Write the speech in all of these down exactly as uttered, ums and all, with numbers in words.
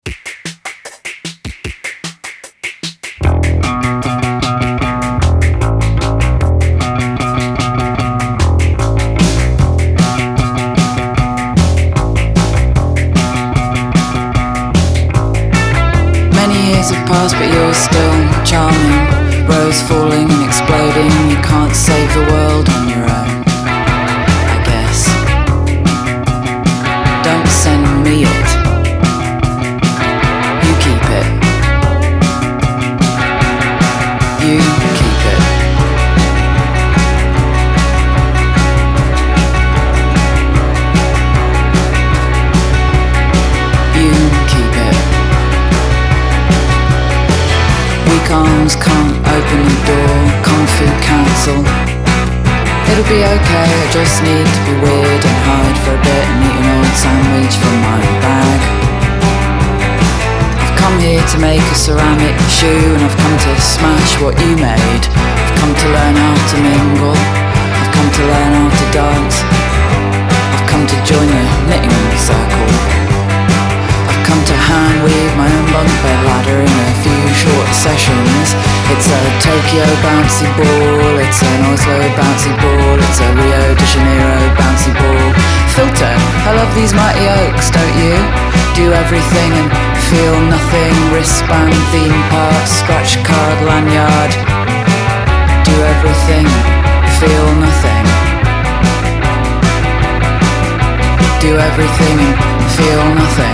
Past, but you're still charming. Rose falling and exploding. You can't save the world on your own, I guess. Don't send me it. You keep it. You keep it. You keep it. Weak arms can't open the door. Kung Fu cancel. It'll be okay, I just need to be weird and hide for a bit and eat an old sandwich from my bag. I've come here to make a ceramic shoe, and I've come to smash what you made. I've come to learn how to mingle. I've come to learn how to dance. I've come to join the knitting circle. I've come to hand weave my own bunk bed ladder in a few short sessions. It's a Tokyo bouncy ball, it's an Oslo bouncy ball, it's a Rio de Janeiro bouncy ball. Filter, I love these mighty oaks, don't you? Do everything and feel nothing. Wristband, theme park, scratch card, lanyard. Do everything, feel nothing. Do everything and feel nothing.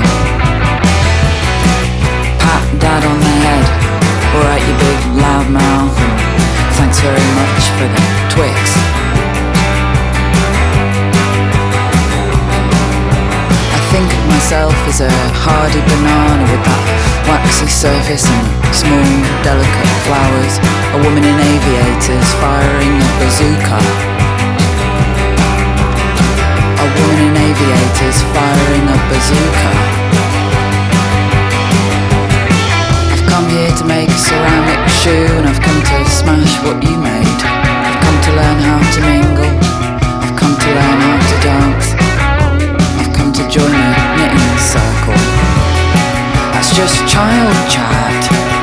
Pat dad on the head. Alright, you big loud mouth, and thanks very much for the Twix. I think of myself as a hardy banana with that waxy surface and small, delicate flowers. A woman in aviators firing a bazooka. A woman in aviators firing a bazooka. I'm here to make a ceramic shoe, and I've come to smash what you made. I've come to learn how to mingle. I've come to learn how to dance. I've come to join a knitting circle. That's just child chat.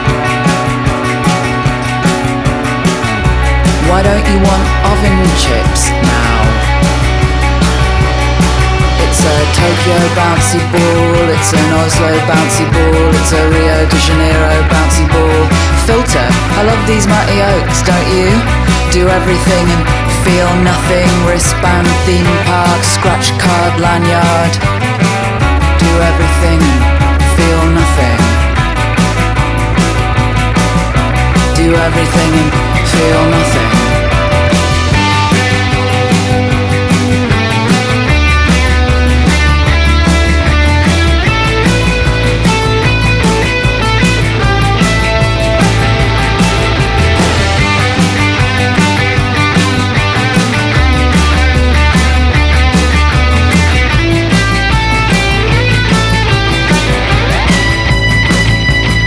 Why don't you want oven chips now? It's a Tokyo bouncy ball, it's an Oslo bouncy ball, it's a Rio de Janeiro bouncy ball. Filter, I love these mighty oaks, don't you? Do everything and feel nothing. Wristband, theme park, scratch card, lanyard. Do everything and feel nothing. Do everything and feel nothing.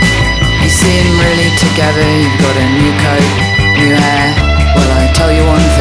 Together, you've got a new coat, new hair. Well, I tell you one